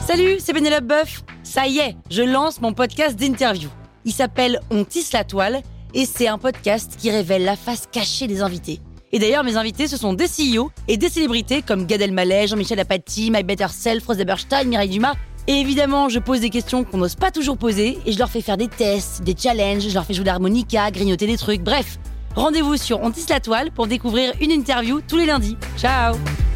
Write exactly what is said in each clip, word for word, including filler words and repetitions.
Salut, c'est Pénélope Boeuf. Ça y est, je lance mon podcast d'interview. Il s'appelle On tisse la toile et c'est un podcast qui révèle la face cachée des invités. Et d'ailleurs, mes invités, ce sont des C E O et des célébrités comme Gad Elmaleh, Jean-Michel Apathy, My Better Self, Rose Eberstein, Mireille Dumas. Et évidemment, je pose des questions qu'on n'ose pas toujours poser et je leur fais faire des tests, des challenges, je leur fais jouer de l'harmonica, grignoter des trucs, bref. Rendez-vous sur On tisse la toile pour découvrir une interview tous les lundis. Ciao!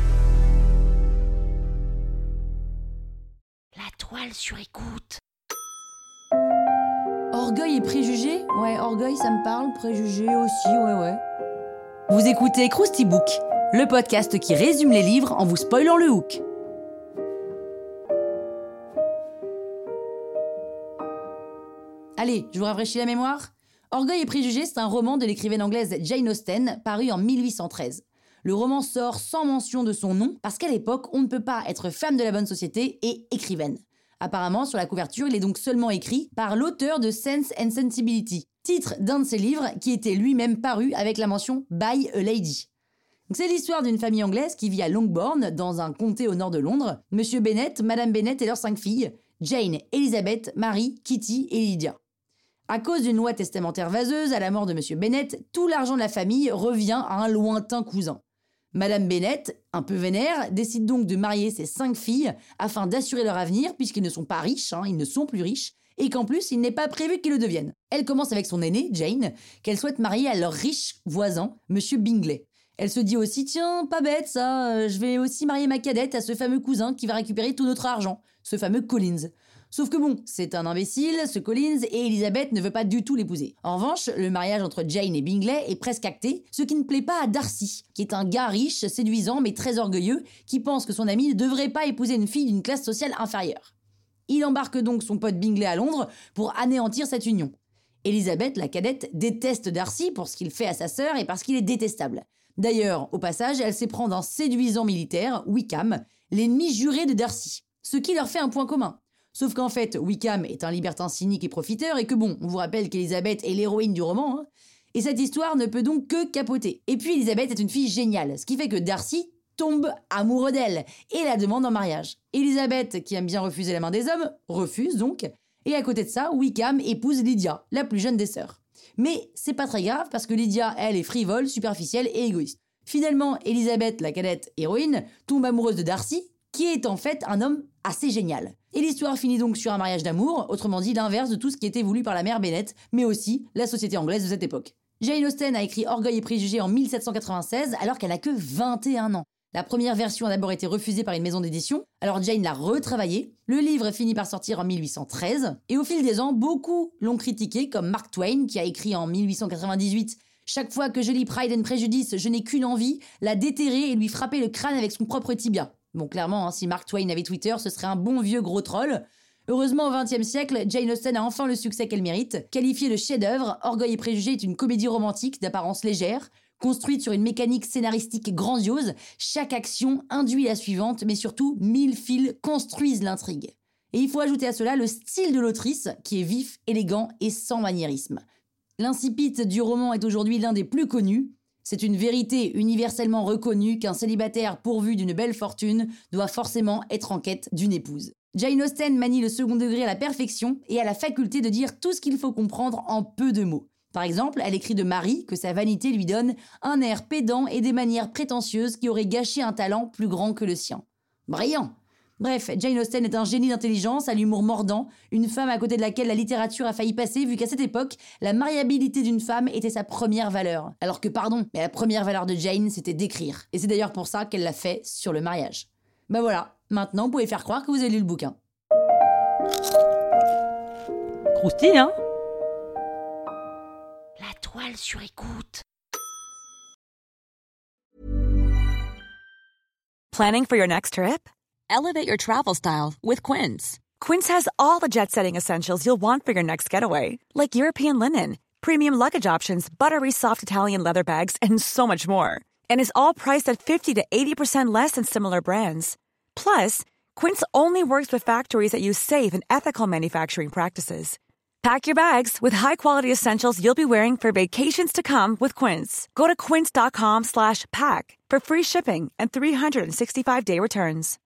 La toile sur écoute. Orgueil et préjugés ? Ouais, orgueil, ça me parle. Préjugés aussi, ouais, ouais. Vous écoutez Krusty Book, le podcast qui résume les livres en vous spoilant le hook. Allez, je vous rafraîchis la mémoire. Orgueil et préjugés, c'est un roman de l'écrivaine anglaise Jane Austen, paru en mille huit cent treize. Le roman sort sans mention de son nom, parce qu'à l'époque, on ne peut pas être femme de la bonne société et écrivaine. Apparemment, sur la couverture, il est donc seulement écrit par l'auteur de Sense and Sensibility, titre d'un de ses livres qui était lui-même paru avec la mention « By a Lady ». C'est l'histoire d'une famille anglaise qui vit à Longbourn, dans un comté au nord de Londres. Monsieur Bennet, Madame Bennet et leurs cinq filles, Jane, Elizabeth, Mary, Kitty et Lydia. À cause d'une loi testamentaire vaseuse, à la mort de Monsieur Bennet, tout l'argent de la famille revient à un lointain cousin. Madame Bennet, un peu vénère, décide donc de marier ses cinq filles afin d'assurer leur avenir, puisqu'ils ne sont pas riches, hein, ils ne sont plus riches, et qu'en plus, il n'est pas prévu qu'ils le deviennent. Elle commence avec son aînée, Jane, qu'elle souhaite marier à leur riche voisin, Monsieur Bingley. Elle se dit aussi, tiens, pas bête ça, euh, je vais aussi marier ma cadette à ce fameux cousin qui va récupérer tout notre argent, ce fameux Collins. Sauf que bon, c'est un imbécile, ce Collins, et Elizabeth ne veut pas du tout l'épouser. En revanche, le mariage entre Jane et Bingley est presque acté, ce qui ne plaît pas à Darcy, qui est un gars riche, séduisant, mais très orgueilleux, qui pense que son ami ne devrait pas épouser une fille d'une classe sociale inférieure. Il embarque donc son pote Bingley à Londres pour anéantir cette union. Elizabeth, la cadette, déteste Darcy pour ce qu'il fait à sa sœur et parce qu'il est détestable. D'ailleurs, au passage, elle s'éprend d'un séduisant militaire, Wickham, l'ennemi juré de Darcy, ce qui leur fait un point commun. Sauf qu'en fait, Wickham est un libertin cynique et profiteur et que bon, on vous rappelle qu'Elizabeth est l'héroïne du roman, hein, et cette histoire ne peut donc que capoter. Et puis Elizabeth est une fille géniale, ce qui fait que Darcy tombe amoureux d'elle et la demande en mariage. Elizabeth, qui aime bien refuser la main des hommes, refuse donc, et à côté de ça, Wickham épouse Lydia, la plus jeune des sœurs. Mais c'est pas très grave parce que Lydia, elle, est frivole, superficielle et égoïste. Finalement, Elizabeth, la cadette héroïne, tombe amoureuse de Darcy, qui est en fait un homme assez génial. Et l'histoire finit donc sur un mariage d'amour, autrement dit l'inverse de tout ce qui était voulu par la mère Bennet, mais aussi la société anglaise de cette époque. Jane Austen a écrit Orgueil et préjugés en mille sept cent quatre-vingt-seize alors qu'elle n'a que vingt et un ans. La première version a d'abord été refusée par une maison d'édition, alors Jane l'a retravaillé. Le livre finit par sortir en mille huit cent treize, et au fil des ans, beaucoup l'ont critiqué, comme Mark Twain, qui a écrit en mille huit cent quatre-vingt-dix-huit « Chaque fois que je lis Pride and Prejudice, je n'ai qu'une envie, la déterrer et lui frapper le crâne avec son propre tibia ». Bon, clairement, hein, si Mark Twain avait Twitter, ce serait un bon vieux gros troll. Heureusement, au vingtième siècle, Jane Austen a enfin le succès qu'elle mérite. Qualifiée de chef-d'œuvre, Orgueil et préjugés est une comédie romantique d'apparence légère, construite sur une mécanique scénaristique grandiose. Chaque action induit la suivante, mais surtout, mille fils construisent l'intrigue. Et il faut ajouter à cela le style de l'autrice, qui est vif, élégant et sans maniérisme. L'incipit du roman est aujourd'hui l'un des plus connus. C'est une vérité universellement reconnue qu'un célibataire pourvu d'une belle fortune doit forcément être en quête d'une épouse. Jane Austen manie le second degré à la perfection et a la faculté de dire tout ce qu'il faut comprendre en peu de mots. Par exemple, elle écrit de Mary que sa vanité lui donne un air pédant et des manières prétentieuses qui auraient gâché un talent plus grand que le sien. Brillant! Bref, Jane Austen est un génie d'intelligence, à l'humour mordant, une femme à côté de laquelle la littérature a failli passer vu qu'à cette époque, la mariabilité d'une femme était sa première valeur. Alors que pardon, mais la première valeur de Jane, c'était d'écrire. Et c'est d'ailleurs pour ça qu'elle l'a fait sur le mariage. Bah voilà, maintenant vous pouvez faire croire que vous avez lu le bouquin. Croustille, hein? La toile sur écoute. Planning for your next trip? Elevate your travel style with Quince. Quince has all the jet-setting essentials you'll want for your next getaway, like European linen, premium luggage options, buttery soft Italian leather bags, and so much more. And is all priced at fifty to eighty percent less than similar brands. Plus, Quince only works with factories that use safe and ethical manufacturing practices. Pack your bags with high-quality essentials you'll be wearing for vacations to come with Quince. Go to quince.com slash pack for free shipping and three sixty-five day returns.